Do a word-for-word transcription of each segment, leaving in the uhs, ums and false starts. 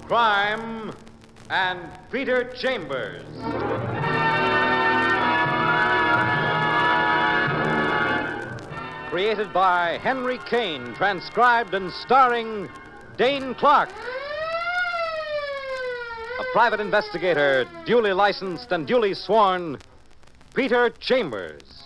Crime and Peter Chambers. Created by Henry Kane, transcribed and starring Dane Clark. A private investigator, duly licensed and duly sworn, Peter Chambers.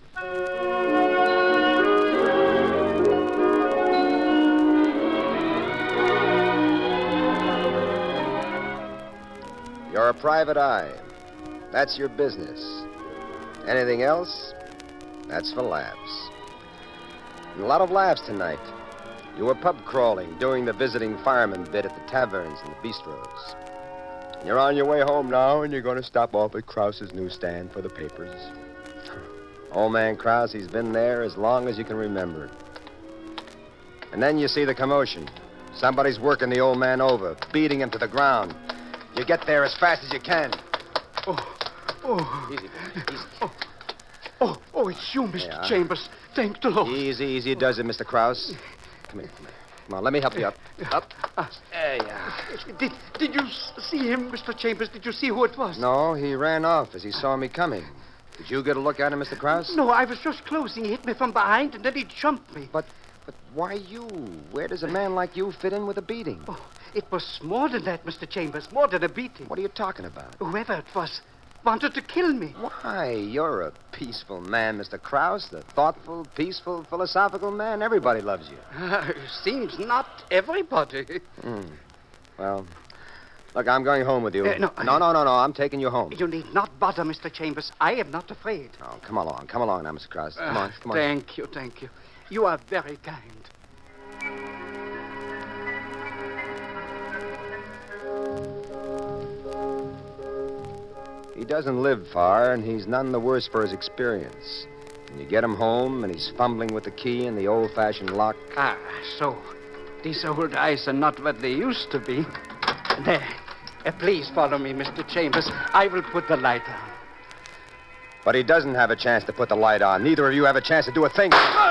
You're a private eye. That's your business. Anything else? That's for laughs. And a lot of laughs tonight. You were pub crawling, doing the visiting fireman bit at the taverns and the bistros. You're on your way home now, and you're going to stop off at Krause's newsstand for the papers. Old man Krause, he's been there as long as you can remember. And then you see the commotion. Somebody's working the old man over, beating him to the ground. You get there as fast as you can. Oh, oh. Easy, boy. Easy. Oh, oh, oh it's you, Mister Yeah. Chambers. Thank the Lord. Easy, easy does it, Mister Krause. Come here, come here. Come on, let me help you up. Up. Uh, There you are. Did, did you s- see him, Mister Chambers? Did you see who it was? No, he ran off as he saw me coming. Did you get a look at him, Mister Krause? No, I was just closing. He hit me from behind, and then he jumped me. But, but why you? Where does a man like you fit in with a beating? Oh, it was more than that, Mister Chambers. More than a beating. What are you talking about? Whoever it was wanted to kill me. Why, you're a peaceful man, Mister Krause. The thoughtful, peaceful, philosophical man. Everybody loves you. Uh, seems not everybody. Hmm. Well, look, I'm going home with you. Uh, no, I- no, no, no, no. I'm taking you home. You need not bother, Mister Chambers. I am not afraid. Oh, come along. Come along now, Mister Krause. Come on, come on. Thank you, thank you. You are very kind. He doesn't live far, and he's none the worse for his experience. And you get him home, and he's fumbling with the key and the old-fashioned lock. Ah, so these old eyes are not what they used to be. There. Uh, please follow me, Mister Chambers. I will put the light on. But he doesn't have a chance to put the light on. Neither of you have a chance to do a thing.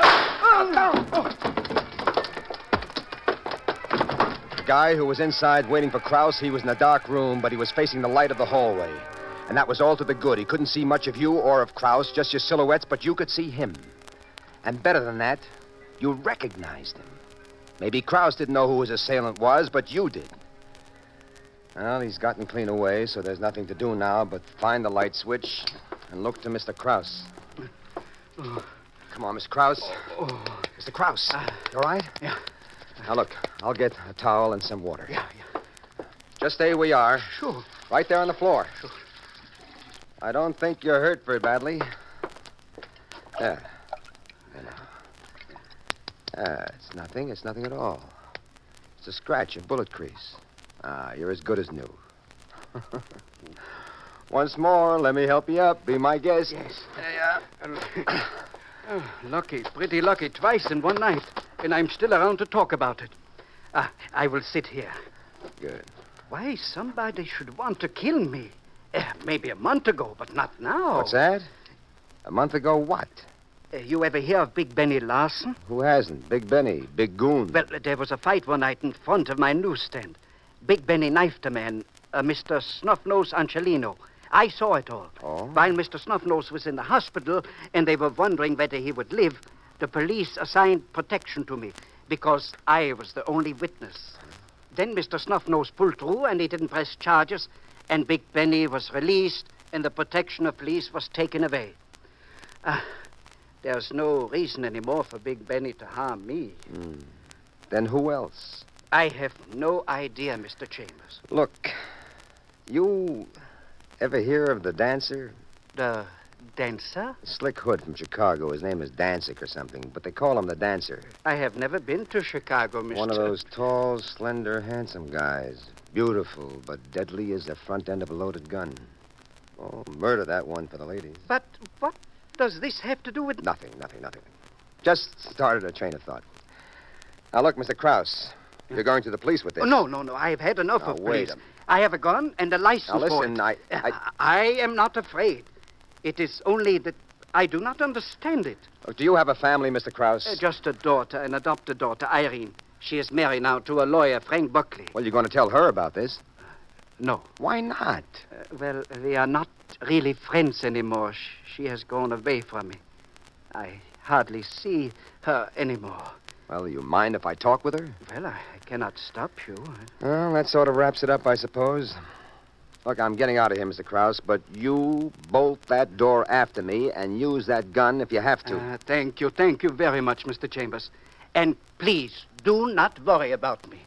The guy who was inside waiting for Krause, he was in a dark room, but he was facing the light of the hallway. And that was all to the good. He couldn't see much of you or of Krause, just your silhouettes, but you could see him. And better than that, you recognized him. Maybe Krause didn't know who his assailant was, but you did. Well, he's gotten clean away, so there's nothing to do now but find the light switch and look to Mister Krause. Come on, Mister Krause. Oh. Mister Krause, you all right? Yeah. Now, look, I'll get a towel and some water. Yeah, yeah. Just stay where you are. Sure. Right there on the floor. Sure. I don't think you're hurt very badly. There. There now. Ah, it's nothing. It's nothing at all. It's a scratch, a bullet crease. Ah, you're as good as new. Once more, let me help you up. Be my guest. Yes. There you are. Oh, lucky, pretty lucky. Twice in one night. And I'm still around to talk about it. Ah, I will sit here. Good. Why somebody should want to kill me? Uh, maybe a month ago, but not now. What's that? A month ago, what? Uh, you ever hear of Big Benny Larson? Who hasn't? Big Benny, Big Goon. Well, uh, there was a fight one night in front of my newsstand. Big Benny knifed a man, uh, Mister Snuffnose Angelino. I saw it all. Oh? While Mister Snuffnose was in the hospital and they were wondering whether he would live, the police assigned protection to me because I was the only witness. Then Mister Snuffnose pulled through and he didn't press charges, and Big Benny was released and the protection of police was taken away. Uh, there's no reason anymore for Big Benny to harm me. Hmm. Then who else? I have no idea, Mister Chambers. Look, you ever hear of the dancer? The dancer? Slick Hood from Chicago. His name is Danzig or something, but they call him the dancer. I have never been to Chicago, Mister One of those tall, slender, handsome guys. Beautiful, but deadly as the front end of a loaded gun. Oh, murder that one for the ladies. But what does this have to do with... Nothing, nothing, nothing. Just started a train of thought. Now, look, Mister Krause, you're going to the police with this. Oh, no, no, no. I have had enough Now, of wait police. a- I have a gun and a license Now, for listen, it. I- I- I am not afraid. It is only that I do not understand it. Look, do you have a family, Mister Krause? Uh, just a daughter, an adopted daughter, Irene. She is married now to a lawyer, Frank Buckley. Well, you're going to tell her about this. no. Why not? Uh, well, we are not really friends anymore. Sh- She has gone away from me. I hardly see her anymore. Well, you mind if I talk with her? Well, I, I cannot stop you. Well, that sort of wraps it up, I suppose. Look, I'm getting out of here, Mister Krause, but you bolt that door after me and use that gun if you have to. Uh, thank you, thank you very much, Mister Chambers. And please, do not worry about me.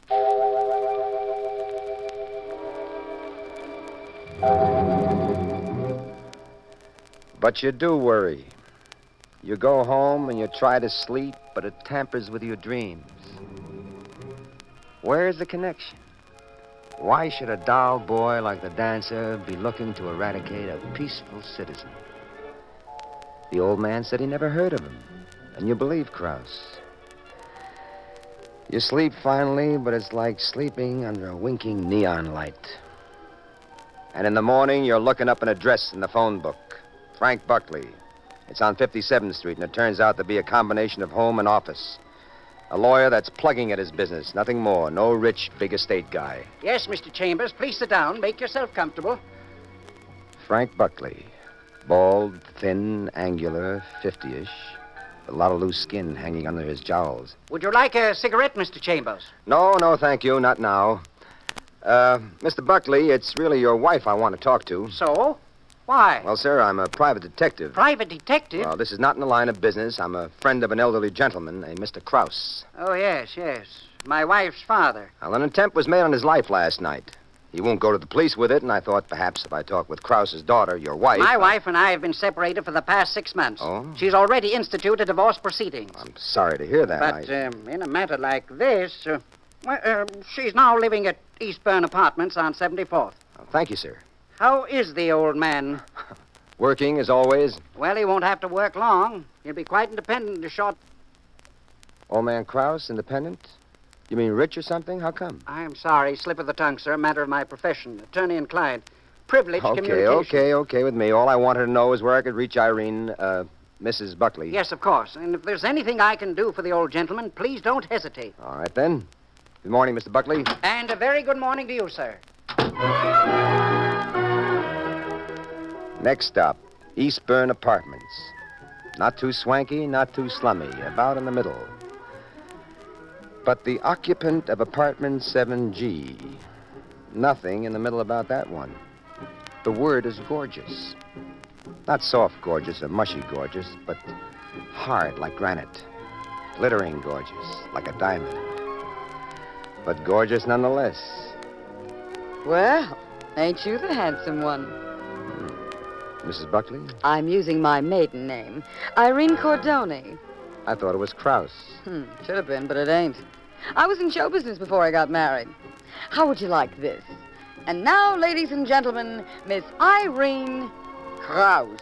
But you do worry. You go home and you try to sleep, but it tampers with your dreams. Where's the connection? Why should a doll boy like the dancer be looking to eradicate a peaceful citizen? The old man said he never heard of him, and you believe Krause. You sleep finally, but it's like sleeping under a winking neon light. And in the morning, you're looking up an address in the phone book. Frank Buckley. It's on fifty-seventh Street, and it turns out to be a combination of home and office. A lawyer that's plugging at his business, nothing more. No rich, big estate guy. Yes, Mister Chambers, please sit down. Make yourself comfortable. Frank Buckley. Bald, thin, angular, fifty-ish. With a lot of loose skin hanging under his jowls. Would you like a cigarette, Mister Chambers? No, no, thank you. Not now. Uh, Mister Buckley, it's really your wife I want to talk to. So? Why? Well, sir, I'm a private detective. Private detective? Well, this is not in the line of business. I'm a friend of an elderly gentleman, a Mister Krause. Oh, yes, yes. My wife's father. Well, an attempt was made on his life last night. He won't go to the police with it, and I thought perhaps if I talked with Krause's daughter, your wife... My I... wife and I have been separated for the past six months. Oh? She's already instituted divorce proceedings. I'm sorry to hear that. But I... um, in a matter like this, uh, well, uh, she's now living at Eastburn Apartments on seventy-fourth. Oh, thank you, sir. How is the old man? Working, as always. Well, he won't have to work long. He'll be quite independent in a short... Old man Krause, independent? You mean rich or something? How come? I'm sorry, slip of the tongue, sir. Matter of my profession. Attorney and client. Privileged Okay, communication. okay, okay with me. All I wanted to know is where I could reach Irene, uh, Missus Buckley. Yes, of course. And if there's anything I can do for the old gentleman, please don't hesitate. All right, then. Good morning, Mister Buckley. And a very good morning to you, sir. Next stop, Eastburn Apartments. Not too swanky, not too slummy, about in the middle. But the occupant of apartment seven G, nothing in the middle about that one. The word is gorgeous. Not soft gorgeous or mushy gorgeous, but hard like granite. Glittering gorgeous, like a diamond. But gorgeous nonetheless. Well, ain't you the handsome one? Missus Buckley? I'm using my maiden name, Irene Cordoni. I thought it was Krause. Hmm, should have been, but it ain't. I was in show business before I got married. How would you like this? And now, ladies and gentlemen, Miss Irene Krause.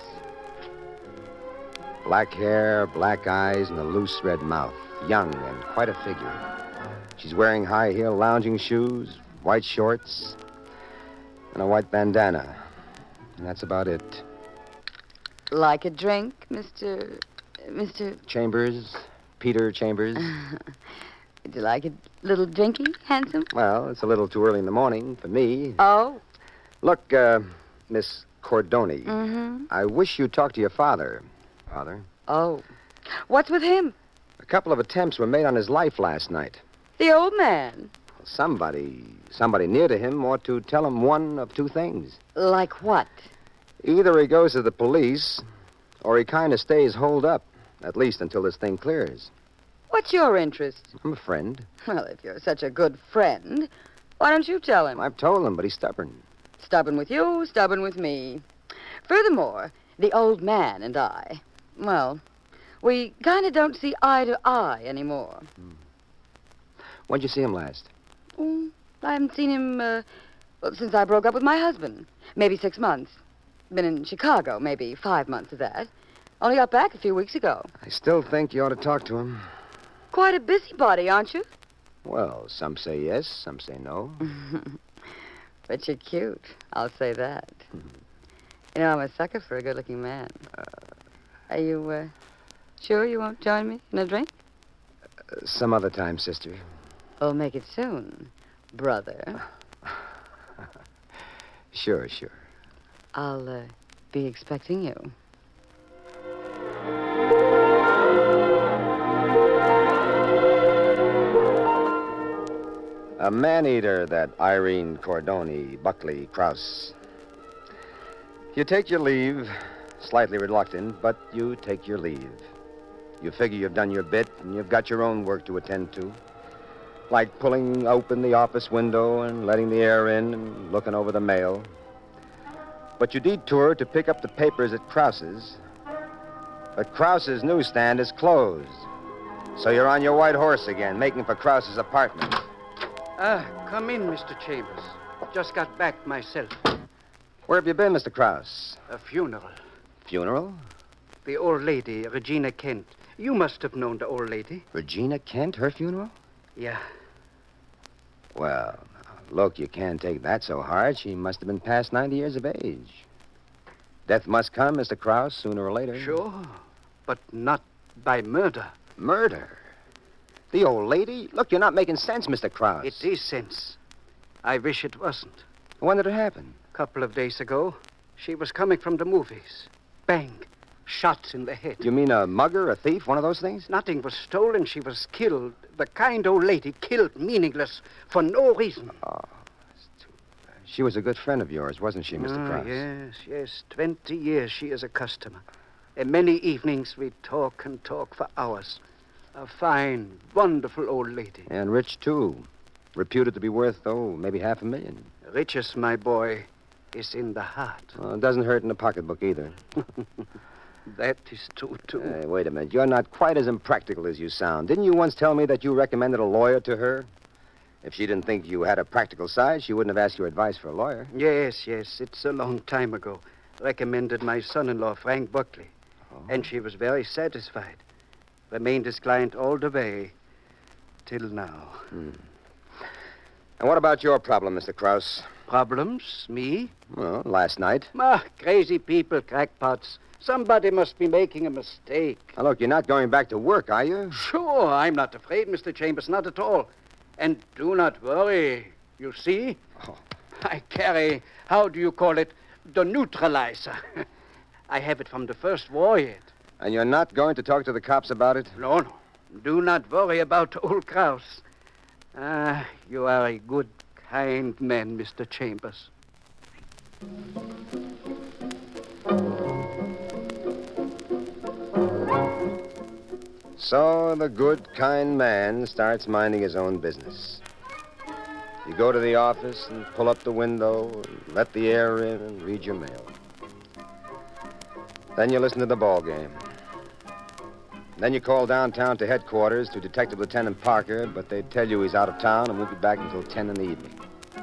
Black hair, black eyes, and a loose red mouth. Young and quite a figure. She's wearing high-heel lounging shoes, white shorts, and a white bandana. And that's about it. Like a drink, Mister... Mister... Chambers, Peter Chambers. Would you like a little drinky, handsome? Well, it's a little too early in the morning for me. Oh? Look, uh, Miss Cordoni, Mm-hmm. I wish you'd talk to your father. Father? Oh. What's with him? A couple of attempts were made on his life last night. The old man. Somebody, somebody near to him ought to tell him one of two things. Like what? Either he goes to the police, or he kind of stays holed up, at least until this thing clears. What's your interest? I'm a friend. Well, if you're such a good friend, why don't you tell him? I've told him, but he's stubborn. Stubborn with you, stubborn with me. Furthermore, the old man and I, well, we kind of don't see eye to eye anymore. When'd you see him last? Oh, I haven't seen him, uh, well, since I broke up with my husband. Maybe six months. Been in Chicago, maybe five months of that. Only got back a few weeks ago. I still think you ought to talk to him. Quite a busybody, aren't you? Well, some say yes, some say no. But you're cute. I'll say that. You know, I'm a sucker for a good-looking man. Uh, Are you, uh, sure you won't join me in a drink? Uh, some other time, sister. Oh, make it soon, brother. Sure, sure. I'll uh, be expecting you. A man-eater, that Irene Cordoni, Buckley, Krause. You take your leave, slightly reluctant, but you take your leave. You figure you've done your bit, and you've got your own work to attend to. Like pulling open the office window and letting the air in and looking over the mail. But you detour to pick up the papers at Krause's. But Krause's newsstand is closed. So you're on your white horse again, making for Krause's apartment. Ah, come in, Mister Chambers. Just got back myself. Where have you been, Mister Krause? A funeral. Funeral? The old lady, Regina Kent. You must have known the old lady. Regina Kent, her funeral? Yeah. Well, look, you can't take that so hard. She must have been past ninety years of age. Death must come, Mister Krause, sooner or later. Sure, but not by murder. Murder? The old lady? Look, you're not making sense, Mister Krause. It is sense. I wish it wasn't. When did it happen? A couple of days ago, she was coming from the movies. Bang. Shot in the head. You mean a mugger, a thief, one of those things? Nothing was stolen. She was killed. The kind old lady killed meaningless for no reason. Oh, that's too bad. She was a good friend of yours, wasn't she, Mister Ah, Krause? yes, yes. Twenty years she is a customer. And many evenings we talk and talk for hours. A fine, wonderful old lady. And rich, too. Reputed to be worth, oh, maybe half a million. Richest, my boy, is in the heart. Well, it doesn't hurt in the pocketbook either. That is true, too. Hey, wait a minute. You're not quite as impractical as you sound. Didn't you once tell me that you recommended a lawyer to her? If she didn't think you had a practical side, she wouldn't have asked your advice for a lawyer. Yes, yes. It's a long time ago. Recommended my son-in-law, Frank Buckley. Oh. And she was very satisfied. Remained his client all the way till now. Hmm. And what about your problem, Mister Krause? Problems? Me? Well, last night. Ah, crazy people, crackpots. Somebody must be making a mistake. Now, look, you're not going back to work, are you? Sure, I'm not afraid, Mister Chambers, not at all. And do not worry. You see? Oh. I carry, how do you call it, the neutralizer. I have it from the first war yet. And you're not going to talk to the cops about it? No, no. Do not worry about old Krause. Ah, you are a good, kind man, Mister Chambers. So the good, kind man starts minding his own business. You go to the office and pull up the window and let the air in and read your mail. Then you listen to the ball game. Then you call downtown to headquarters to Detective Lieutenant Parker, but they tell you he's out of town and won't be back until ten in the evening.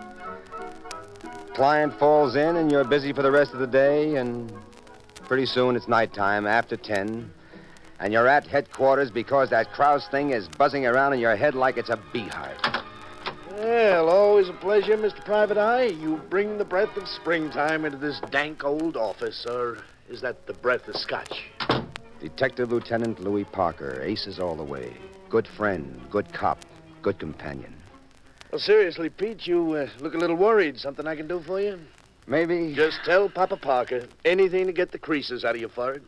Client falls in and you're busy for the rest of the day, and pretty soon it's nighttime after ten, and you're at headquarters because that Krause thing is buzzing around in your head like it's a beehive. Well, always a pleasure, Mister Private Eye. You bring the breath of springtime into this dank old office, or is that the breath of scotch? Detective Lieutenant Louis Parker, aces all the way. Good friend, good cop, good companion. Well, seriously, Pete, you uh, look a little worried. Something I can do for you? Maybe... Just tell Papa Parker anything to get the creases out of your forehead.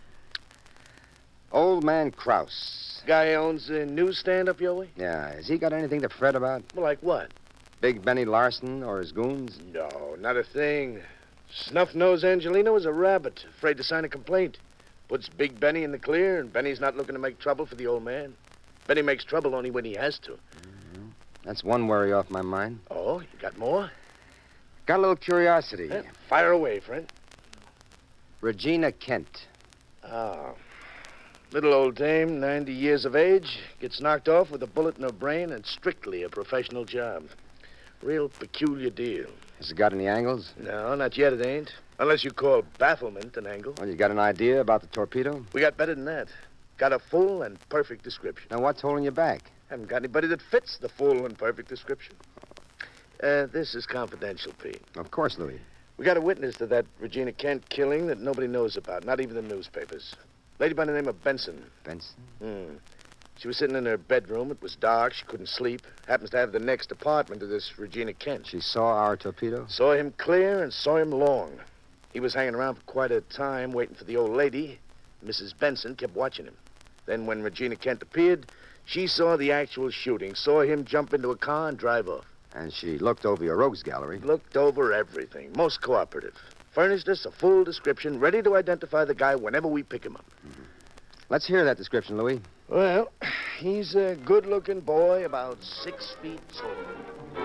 Old man Krause. Guy owns a newsstand up your way? Yeah, has he got anything to fret about? Well, like what? Big Benny Larson or his goons? No, not a thing. Snuff-nosed Angelino is a rabbit, afraid to sign a complaint. Puts Big Benny in the clear, and Benny's not looking to make trouble for the old man. Benny makes trouble only when he has to. Mm-hmm. That's one worry off my mind. Oh, you got more? Got a little curiosity. Yeah, fire away, friend. Regina Kent. Oh. Little old dame, ninety years of age, gets knocked off with a bullet in her brain and strictly a professional job. Real peculiar deal. Has it got any angles? No, not yet it ain't. Unless you call bafflement an angle. Well, you got an idea about the torpedo? We got better than that. Got a full and perfect description. Now, what's holding you back? Haven't got anybody that fits the full and perfect description. Uh, this is confidential, Pete. Of course, Louis. We got a witness to that Regina Kent killing that nobody knows about, not even the newspapers. Lady by the name of Benson. Benson? Hmm. She was sitting in her bedroom. It was dark. She couldn't sleep. Happens to have the next apartment to this Regina Kent. She saw our torpedo? Saw him clear and saw him long. He was hanging around for quite a time waiting for the old lady. Missus Benson kept watching him. Then when Regina Kent appeared, she saw the actual shooting, saw him jump into a car and drive off. And she looked over your rogues gallery. Looked over everything. Most cooperative. Furnished us a full description, ready to identify the guy whenever we pick him up. Mm-hmm. Let's hear that description, Louis. Well, he's a good-looking boy, about six feet tall.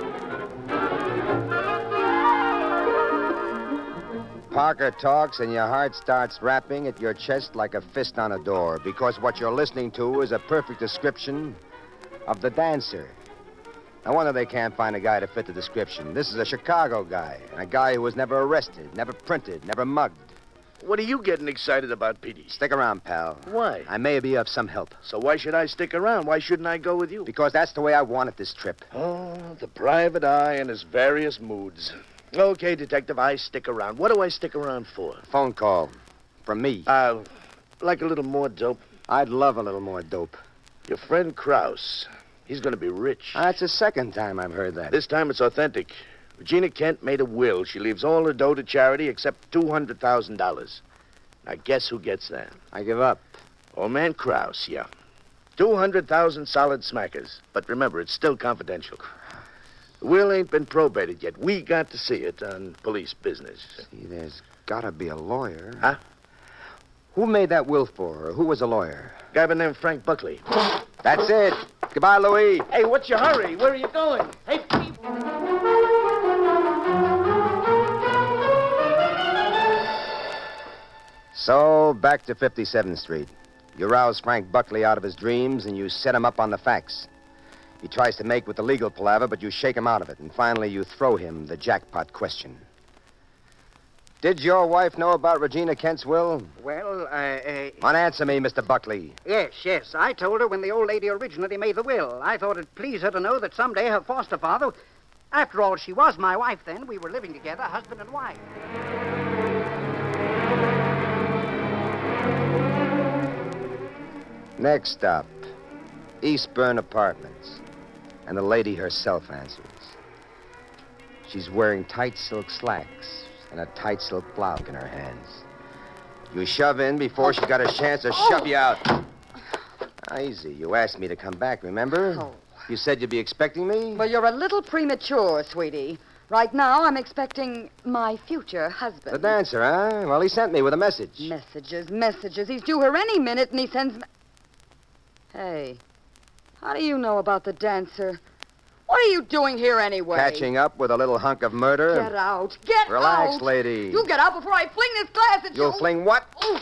Parker talks and your heart starts rapping at your chest like a fist on a door, because what you're listening to is a perfect description of the dancer. No wonder they can't find a guy to fit the description. This is a Chicago guy, and a guy who was never arrested, never printed, never mugged. What are you getting excited about, Petey? Stick around, pal. Why? I may be of some help. So why should I stick around? Why shouldn't I go with you? Because that's the way I wanted this trip. Oh, the private eye and his various moods. Okay, Detective, I stick around. What do I stick around for? Phone call. From me. Uh, like a little more dope. I'd love a little more dope. Your friend Krause. He's going to be rich. That's the second time I've heard that. This time it's authentic. Regina Kent made a will. She leaves all her dough to charity except two hundred thousand dollars. Now, guess who gets that? I give up. Old man Krause, yeah. two hundred thousand solid smackers. But remember, it's still confidential. The will ain't been probated yet. We got to see it on police business. See, there's got to be a lawyer. Huh? Who made that will for her? Who was a lawyer? A guy by the name of Frank Buckley. That's it. Goodbye, Louis. Hey, what's your hurry? Where are you going? Hey, Pete. So, back to fifty-seventh Street. You rouse Frank Buckley out of his dreams, and you set him up on the facts. He tries to make with the legal palaver, but you shake him out of it, and finally you throw him the jackpot question. Did your wife know about Regina Kent's will? Well, I... Uh, Unanswer me, Mister Buckley. yes, yes. I told her when the old lady originally made the will. I thought it'd please her to know that someday her foster father... After all, she was my wife then. We were living together, husband and wife. Next stop, Eastburn Apartments. And the lady herself answers. She's wearing tight silk slacks and a tight silk blouse in her hands. You shove in before she got a chance to shove you out. Ah, easy. You asked me to come back, remember? Oh. You said you'd be expecting me? Well, you're a little premature, sweetie. Right now, I'm expecting my future husband. The dancer, huh? Well, he sent me with a message. Messages, messages. He's due here any minute, and he sends me... Hey, how do you know about the dancer? What are you doing here anyway? Catching up with a little hunk of murder? Get out. Get Relax, out. lady. You get out before I fling this glass at you. You'll fling what? Ooh.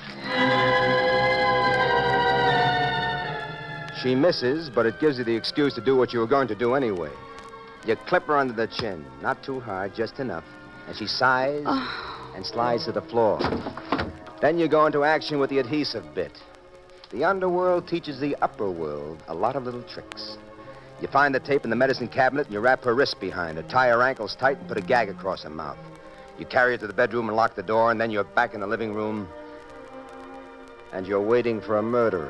She misses, but it gives you the excuse to do what you were going to do anyway. You clip her under the chin. Not too hard, just enough. And she sighs and slides to the floor. Then you go into action with the adhesive bit. The underworld teaches the upper world a lot of little tricks. You find the tape in the medicine cabinet, and you wrap her wrists behind her, tie her ankles tight, and put a gag across her mouth. You carry her to the bedroom and lock the door, and then you're back in the living room, and you're waiting for a murderer.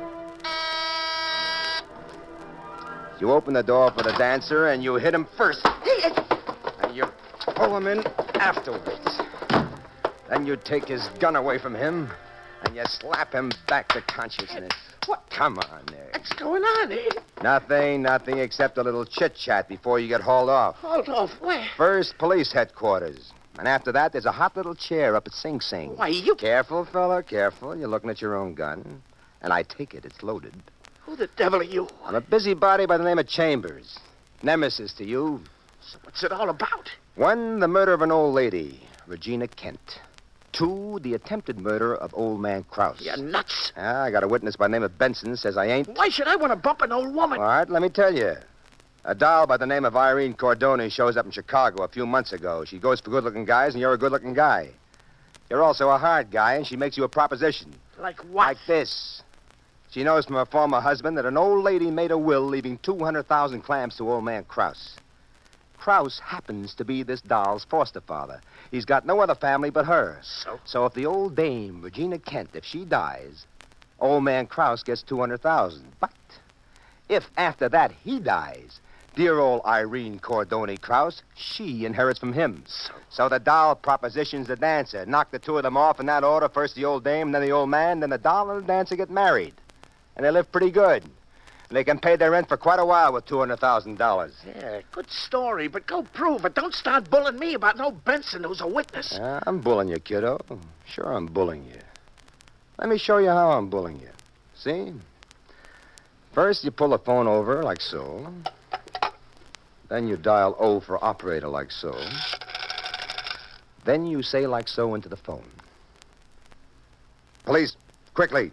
You open the door for the dancer, and you hit him first. And you pull him in afterwards. Then you take his gun away from him, and you slap him back to consciousness. What? Come on there. What's going on here? Nothing, nothing except a little chit-chat before you get hauled off. Hauled off where? First, police headquarters. And after that, there's a hot little chair up at Sing Sing. Why, you... Careful, fella, careful. You're looking at your own gun. And I take it it's loaded. Who the devil are you? I'm a busybody by the name of Chambers. Nemesis to you. So what's it all about? One, the murder of an old lady, Regina Kent. Two, the attempted murder of old man Krause. You're nuts. Ah, I got a witness by the name of Benson, says I ain't. Why should I want to bump an old woman? All right, let me tell you. A doll by the name of Irene Cordoni shows up in Chicago a few months ago. She goes for good-looking guys, and you're a good-looking guy. You're also a hard guy, and she makes you a proposition. Like what? Like this. She knows from her former husband that an old lady made a will leaving two hundred thousand clams to old man Krause. Krause happens to be this doll's foster father. He's got no other family but her. So? So if the old dame, Regina Kent, if she dies, old man Krause gets two hundred thousand dollars. But if after that he dies, dear old Irene Cordoni Krause, she inherits from him. So, so the doll propositions the dancer. Knock the two of them off in that order. First the old dame, then the old man, then the doll and the dancer get married. And they live pretty good. And they can pay their rent for quite a while with two hundred thousand dollars. Yeah, good story, but go prove it. Don't start bulling me about no Benson who's a witness. Uh, I'm bulling you, kiddo. Sure, I'm bulling you. Let me show you how I'm bulling you. See? First, you pull the phone over like so. Then you dial O for operator like so. Then you say like so into the phone. Police, quickly.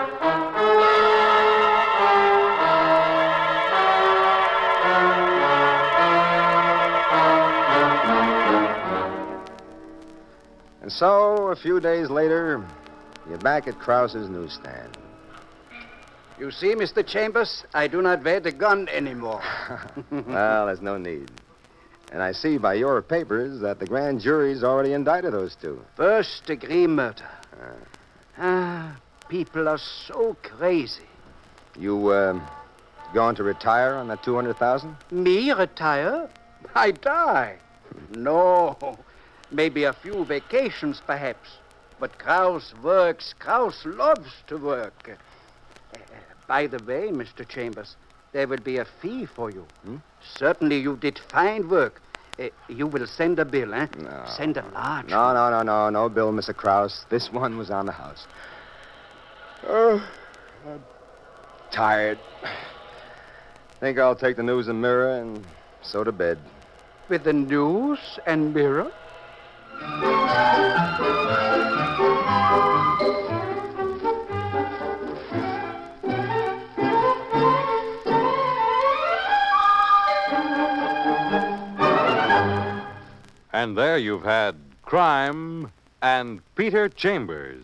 And so, a few days later, you're back at Krause's newsstand. You see, Mister Chambers, I do not wear the gun anymore. Well, there's no need. And I see by your papers that the grand jury's already indicted those two. First-degree murder. Ah, people are so crazy. You, uh, going to retire on that two hundred thousand dollars? Me retire? I die. No. Maybe a few vacations, perhaps. But Krause works. Krause loves to work. Uh, by the way, Mister Chambers, there will be a fee for you. Hmm? Certainly you did fine work. Uh, you will send a bill, eh? No. Send a large No, one. no, no, no, no bill, Mister Krause. This one was on the house. Oh, I'm tired. Think I'll take the News and Mirror and so to bed. With the News and Mirror? And there you've had Crime and Peter Chambers.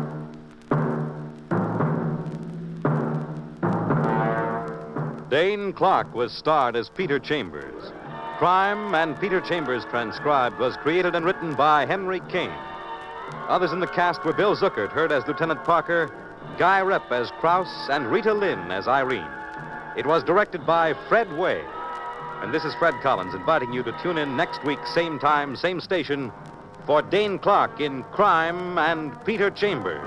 Dane Clark was starred as Peter Chambers. Crime and Peter Chambers Transcribed was created and written by Henry Kane. Others in the cast were Bill Zuckert, heard as Lieutenant Parker, Guy Repp as Krause, and Rita Lynn as Irene. It was directed by Fred Way. And this is Fred Collins inviting you to tune in next week, same time, same station, for Dane Clark in Crime and Peter Chambers.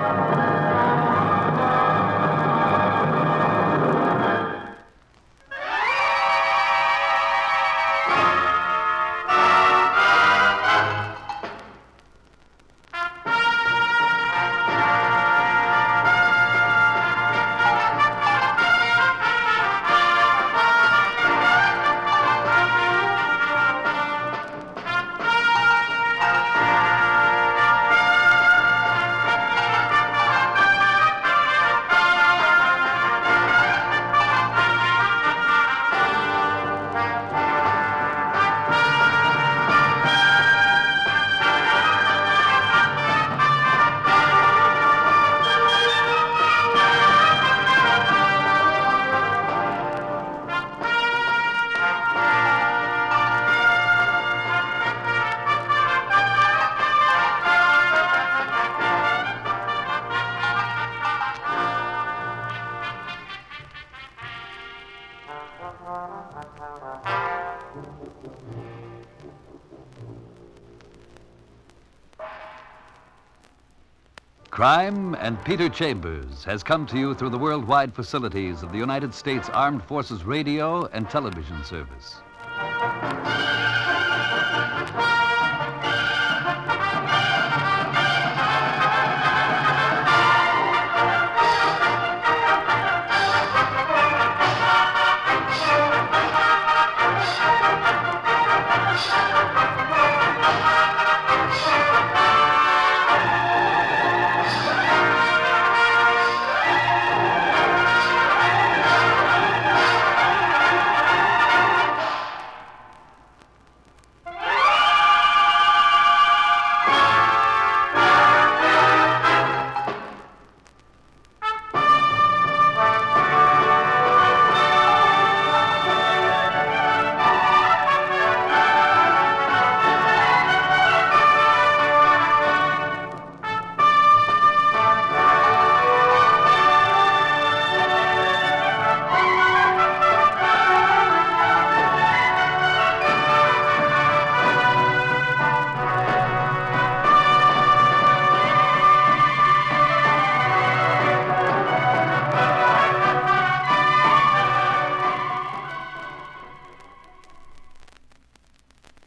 Crime and Peter Chambers has come to you through the worldwide facilities of the United States Armed Forces Radio and Television Service.